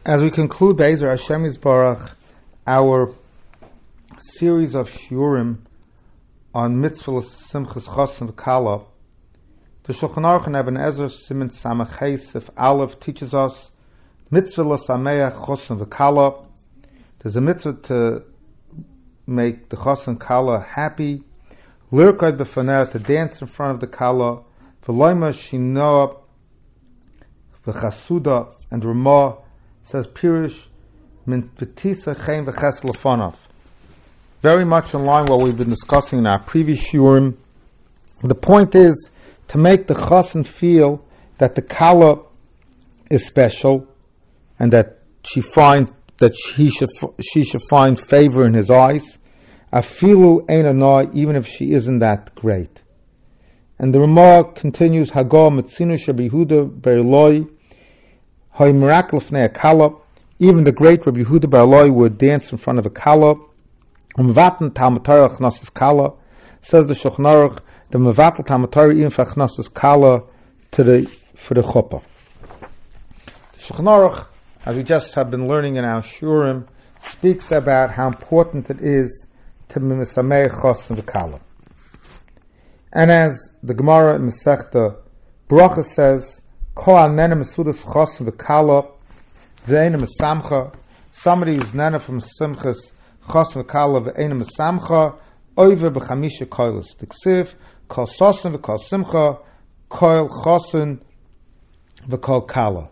As we conclude Be'ezer Hashem Yisbarach, our series of shiurim on mitzvah simchas chosin v'kala, the Shulchan Aruch and Ibn Ezra Siman Samach Hey Sif Aleph teaches us mitzvah l'sameach chosin v'kala. There's a mitzvah to make the chosin kala happy, lirkad b'faneh, to dance in front of the kala, v'loima shinoa v'chasuda, and Ramah says Pirish min v'tisa chen v'ches lefonav. Very much in line with what we've been discussing in our previous shiurim. The point is to make the chosin feel that the kala is special and that she should find favor in his eyes. Afilu ein anoi, even if she isn't that great. And the Ramah continues, Hagah mitzinu shebihuda be'eloi hay miracle fnei a kala. Even the great Rabbi Yehuda bar Eloi would dance in front of a kala. Umvaten Talmud Torah chnasus kala, says the Shulchan Aruch, the mevatel Talmud Torah even for chnasus kala for the chuppah. The Shulchan Aruch, as we just have been learning in our shurim, speaks about how important it is to misameach chosin v'kala. And as the Gemara in Masechta Bracha says, Kol anena mesudas chosin v'kala v'eina mesamcha, somebody who's nena from simchas chosin v'kala v'eina mesamcha, over b'chamisha koilos. T'ksiv, kol sosin v'kol simcha, kol chosin v'kol kala.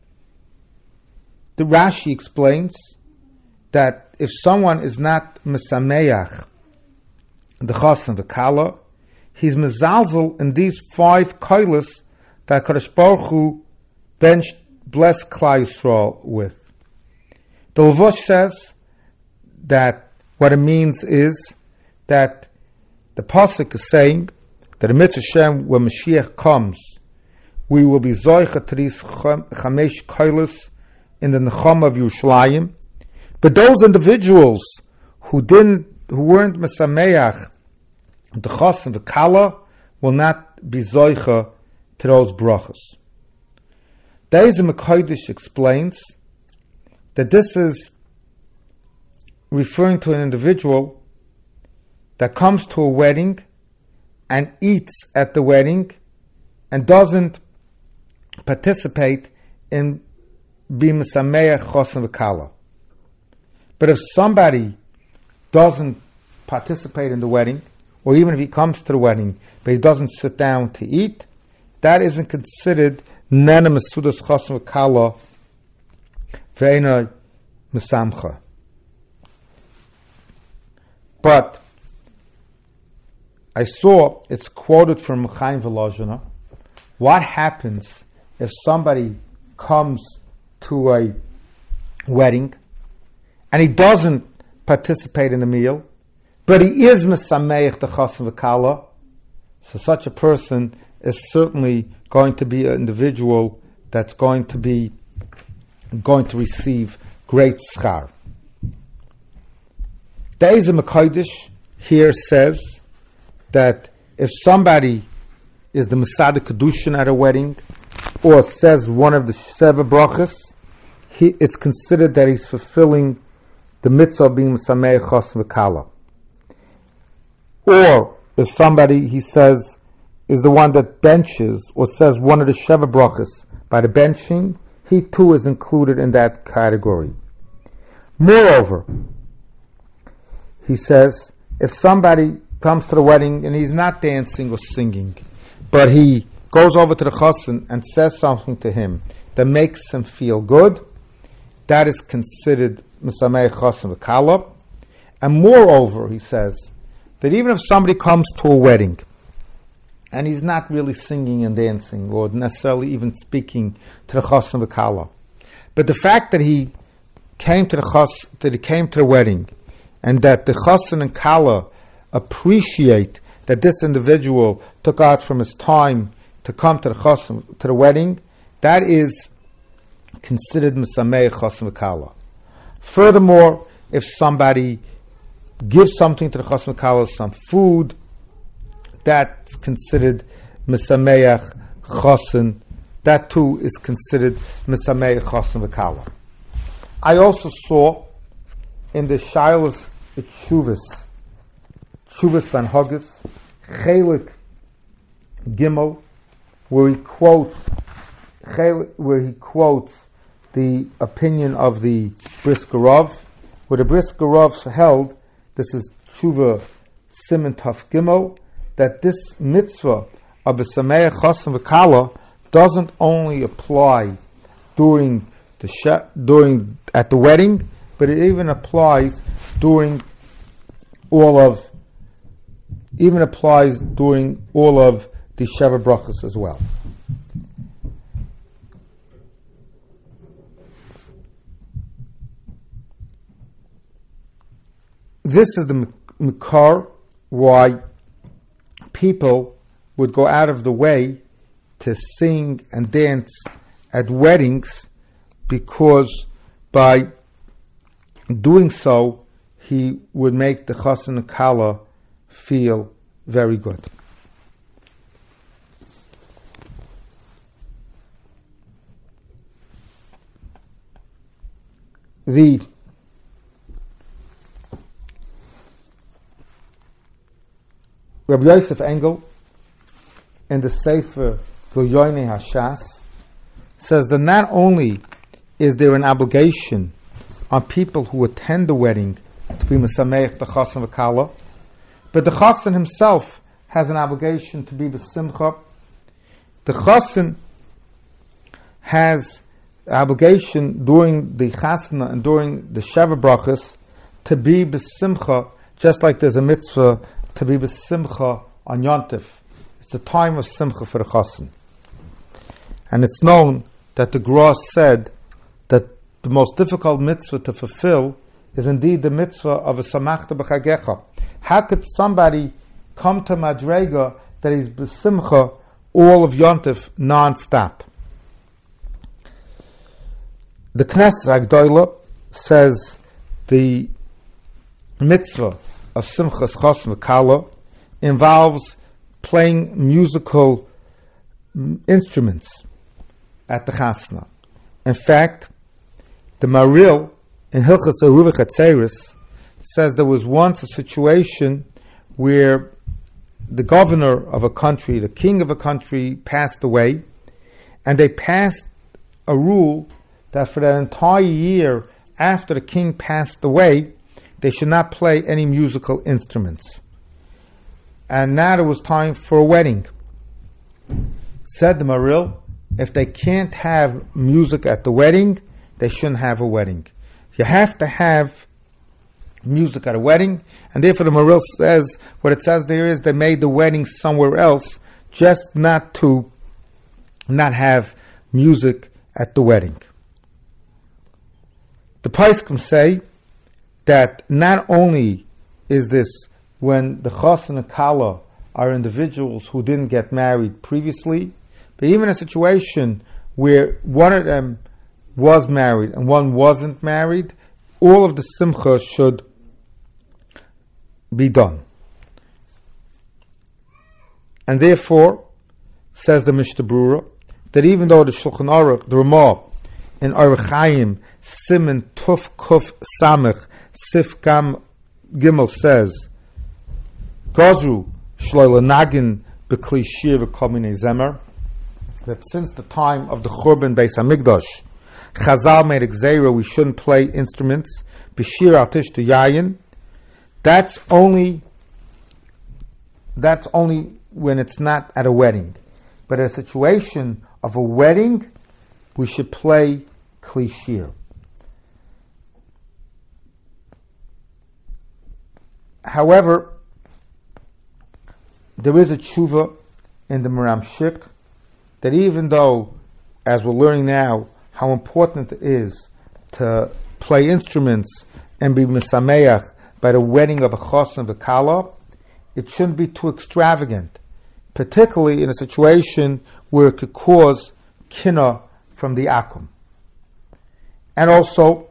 The Rashi explains that if someone is not mesameach the chosin v'kala, he's mezalzel in these 5 koilos that Kadosh Baruch Hu blessed Klal Yisrael with. The Levush says that what it means is that the pasuk is saying that in Mitzvah Hashem, when Mashiach comes, we will be zoicha to these chamesh koilos in the Nechama of Yerushalayim. But those individuals who weren't mesameach the chosin v'kala will not be zoicha to those brachas. The Ezer Mekodesh explains that this is referring to an individual that comes to a wedding and eats at the wedding and doesn't participate in being mesameach chosin v'kala. But if somebody doesn't participate in the wedding, or even if he comes to the wedding but he doesn't sit down to eat, that isn't considered nena mesudas chosin v'kala ve'ena mesamcha. But I saw it's quoted from Chaim Volozhiner. What happens if somebody comes to a wedding and he doesn't participate in the meal, but he is mesameich the chosin v'kala? So such a person is certainly going to be an individual that's going to receive great schar. The Ezer Mekodesh here says that if somebody is the Masada Kedushin at a wedding, or says one of the Sheva brachas, it's considered that he's fulfilling the mitzvah of being Mesameach chosin v'kala. Or if somebody, he says, is the one that benches or says one of the Sheva brachas by the benching, he too is included in that category. Moreover, he says, if somebody comes to the wedding and he's not dancing or singing, but he goes over to the chosin and says something to him that makes him feel good, that is considered mesameach chosin v'kala. And moreover, he says, that even if somebody comes to a wedding and he's not really singing and dancing or necessarily even speaking to the chosin v'kala, but the fact that he came to the wedding and that the chosin and kala appreciate that this individual took out from his time to come to the wedding, that is considered mesameach chosin v'kala. Furthermore, if somebody gives something to the chosin v'kala, some food, that's considered mesameach chosin. That too is considered mesameach chosin v'kala. I also saw in the Shilas Tshuvas Van Huggis, Chelik Gimel, where he quotes the opinion of the Brisker Rav, where the Brisker Rav held, this is Tshuva Siman Taf Gimel, that this mitzvah of a Sameach Chassan V'Kala doesn't only apply during at the wedding, but it even applies during all of the Sheva Brachos as well. This is the Makar why people would go out of the way to sing and dance at weddings, because by doing so he would make the Chassan Kala feel very good. The Rabbi Yosef Engel in the Sefer V'Yoynei Hashas says that not only is there an obligation on people who attend the wedding to be Mesameich the Chassan V'Kala, but the Chassan himself has an obligation to be B'Simcha. The Chassan has the obligation during the Chasna and during the Sheva Brachos to be B'Simcha, just like there's a mitzvah to be B'Simcha on Yontif. It's the time of Simcha for the Chassan. And it's known that the Gra said that the most difficult mitzvah to fulfill is indeed the mitzvah of a Samachta B'Chagecha. How could somebody come to Madrega that is B'Simcha all of Yontif non-stop? The Knesset Agdoila says the mitzvah of Simchas Chassan V'Kala involves playing musical instruments at the Chasna. In fact, the Maril in Hilchas Eruvah Chatzeris says there was once a situation where the governor of a country, the king of a country, passed away, and they passed a rule that for that entire year after the king passed away, they should not play any musical instruments. And now it was time for a wedding. Said the Maril, if they can't have music at the wedding, they shouldn't have a wedding. You have to have music at a wedding, and therefore the Maril says, what it says there is they made the wedding somewhere else, just not to not have music at the wedding. The Paiskim say that not only is this when the Chassan and Kala are individuals who didn't get married previously, but even a situation where one of them was married and one wasn't married, all of the Simcha should be done. And therefore, says the Mishnah Brura, that even though the Shulchan Aruch, the Ramah, in Orach Chaim, Siman Tuf Kuf Samech, Sif Gam Gimel says, Gazru Shloila Nagin Bekli Shir V'Kol Zemer, that since the time of the Churban Beis Hamikdash, Chazal made a gzeira we shouldn't play instruments, B'Shir Al Tishtu Yayin. That's only when it's not at a wedding. But in a situation of a wedding, we should play Kli Shir. However, there is a tshuva in the Maramshik that even though, as we're learning now, how important it is to play instruments and be misameach by the wedding of a chassan v'kala, it shouldn't be too extravagant, particularly in a situation where it could cause kina from the akum. And also,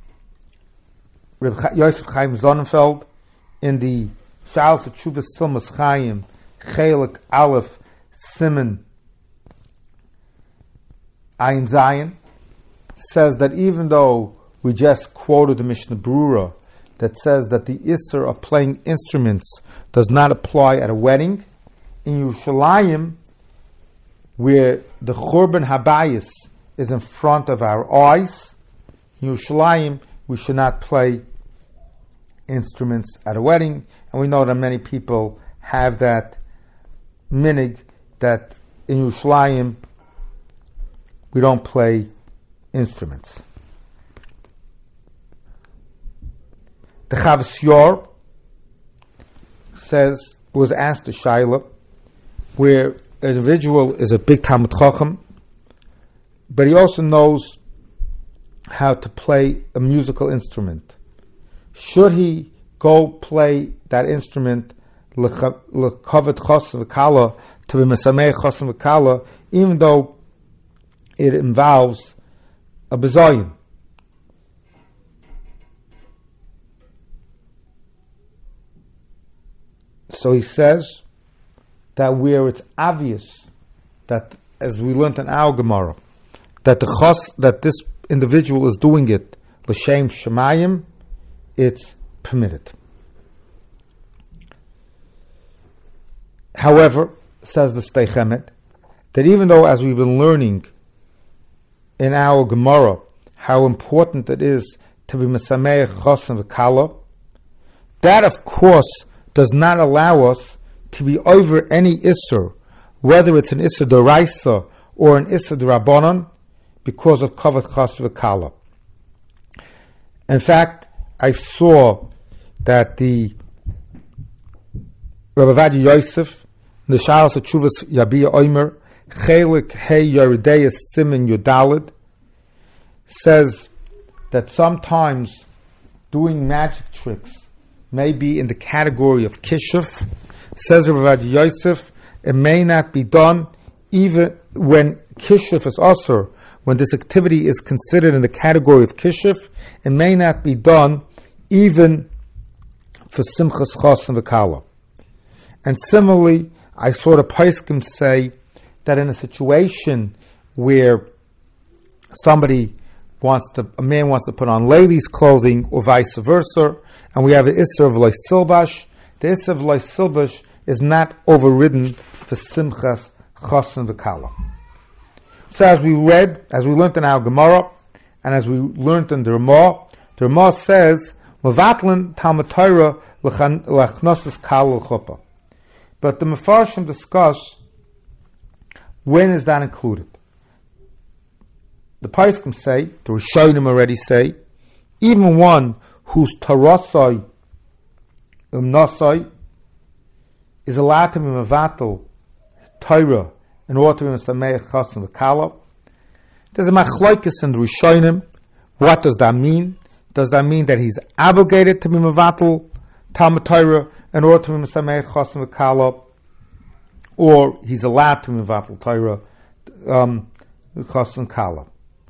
Reb Yosef Chaim Sonnenfeld in the Sha'al Tshuvas Silmas Chaim Chelik Aleph Siman Ayin Zayin says that even though we just quoted the Mishnah Berurah that says that the Isser of playing instruments does not apply at a wedding. In Yerushalayim, where the Churban Habayis is in front of our eyes, in Yerushalayim, we should not play instruments at a wedding. And we know that many people have that minig that in Yerushalayim we don't play instruments. The Chavos Yair was asked to Shaila, where an individual is a big Talmud Chacham, but he also knows how to play a musical instrument. Should he go play that instrument l'kavet chosim v'kala, to be mesameh chosim v'kala, even though it involves a bezayin? So he says that where it's obvious that, as we learned in our Gemara, that this individual is doing it l'shem shemayim, it's permitted. However, says the Sdei Chemed, that even though, as we've been learning in our Gemara, how important it is to be mesameh chosim v'kala, that of course does not allow us to be over any Isser, whether it's an Isser d'oraisa or an Isser d'Rabbanan, because of kavet chosim v'kala. In fact, I saw that the Rabbi Ovadia Yosef, the Shalos HaTshuvas Yabia Omer, Chelik Hey Yeridei Simen Yudalid, says that sometimes doing magic tricks may be in the category of kishuf. Says Rabbi Ovadia Yosef, it may not be done even when kishuf is asur. When this activity is considered in the category of kishuf, it may not be done even for simchas chosim v'kala. And similarly, I saw the Poskim say that in a situation where a man wants to put on ladies' clothing or vice versa, and we have an Isser of Lo Silbash, the Isser of Lo Silbash is not overridden for simchas chosim v'kala. So as we learned in our Gemara, and as we learned in the Ramah says, Mevatlan Talmud Torah l'chnosas kal l'chuppah. But the Mefarshim discuss when is that included. The Poskim say, the Rishonim already say, even one whose tarasai nasai is allowed to be mevatel Torah in order to be mesameh chosim v'kala. There's a machlokes in the Rishonim. What does that mean? Does that mean that he's obligated to be mevatel Talmud Torah in order to be mesameh chosim v'kala, or he's allowed to be mevatel Torah chosim v'kala?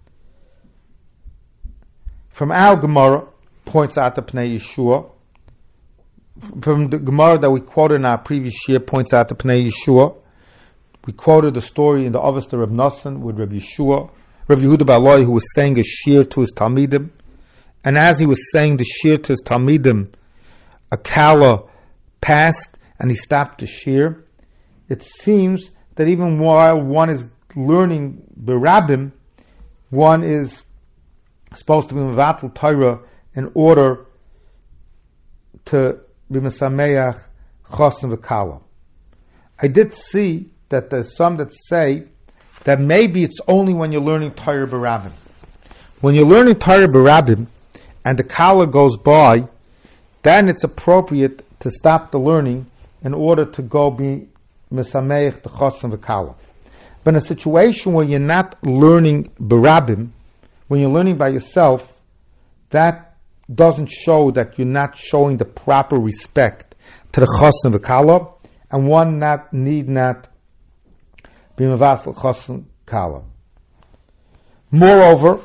From our Gemara, points out the Pnei Yeshua. From the Gemara that we quoted in our previous year, points out the Pnei Yeshua. We quoted the story in the Avos Reb Nosson with Reb Yeshua, Reb Yehuda Baloi, who was saying a shir to his Talmidim, and as he was saying the shir to his Talmidim, a kala passed and he stopped the shir. It seems that even while one is learning Berabim, one is supposed to be mevatel Torah in order to be mesameach chosim v'kala. I did see that there's some that say that maybe it's only when you're learning Torah Berabim. When you're learning Torah Berabim and the kala goes by, then it's appropriate to stop the learning in order to go be mesameach the chosim v'kala. But in a situation where you're not learning Berabim, when you're learning by yourself, that doesn't show that you're not showing the proper respect to the chosim v'kala, and one need not be mevatel chosim v'kala. Moreover,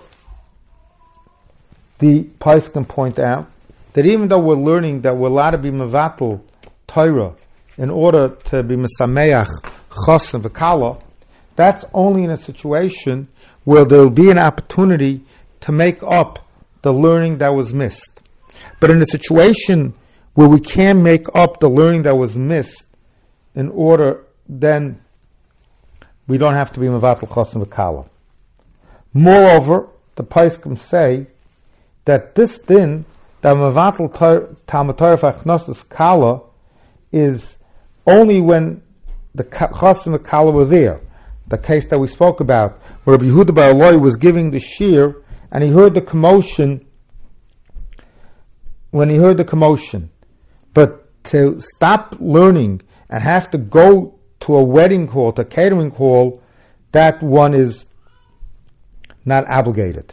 the Poskim point out that even though we're learning that we're allowed to be mevatel Torah in order to be mesameach chosim v'kala, that's only in a situation where there will be an opportunity to make up the learning that was missed. But in a situation where we can make up the learning that was missed in order, then we don't have to be mevatel chosim v'kala. Moreover, the Paiskim say that this din, that mevatel Talmud Torah v'achnosus kala, is only when the chosim v'kala were there. The case that we spoke about, where Rabbi Yehuda bar Eloi was giving the shir, and he heard the commotion. When he heard the commotion, but to stop learning and have to go to a wedding hall, to a catering hall, that one is not obligated.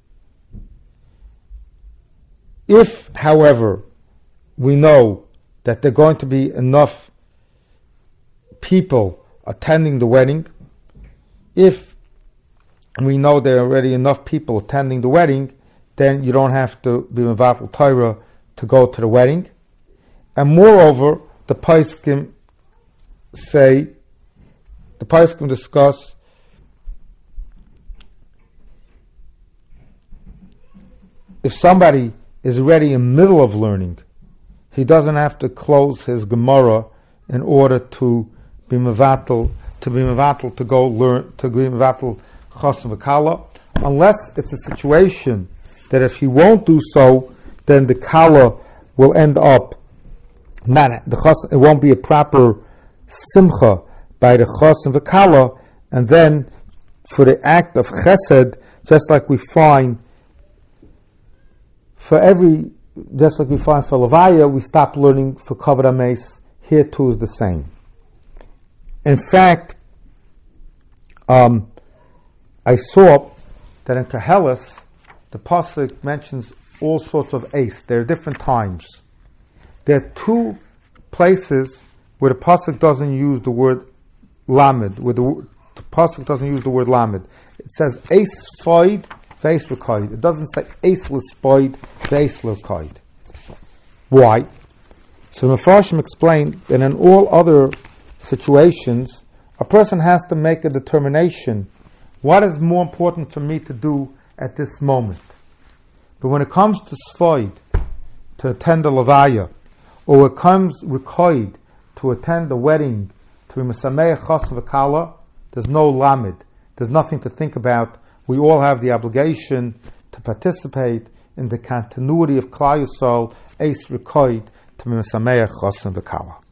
If, however, we know that there are going to be enough people attending the wedding, if we know there are already enough people attending the wedding, then you don't have to be mevatel Torah to go to the wedding. And moreover, the Paiskim discuss if somebody is already in the middle of learning, he doesn't have to close his Gemara in order to be mevatel, to go learn, to be mevatel chosim v'kala, unless it's a situation that if he won't do so, then the kala will end up it won't be a proper simcha by the chosim v'kala, and then for the act of chesed, just like we find for levaya, we stop learning for kavod hameis. Here too is the same. In fact, I saw that in Koheles, the pasuk mentions all sorts of ace. There are different times. There are two places where the pasuk doesn't use the word lamed. Where the pasuk doesn't use the word lamed. It says ace foid, veis rekoid. It doesn't say ace lispoid, veis rekoid. Why? So Mefarshim explained that in all other situations, a person has to make a determination. What is more important for me to do at this moment? But when it comes to Sfoid, to attend the Levaya, or it comes Rekoid, to attend the wedding, to be Mesameach Chosim v'Kala, there's no Lamed. There's nothing to think about. We all have the obligation to participate in the continuity of Klal Yisrael, Eis Rekoid, to be Mesameach Chosim v'Kala.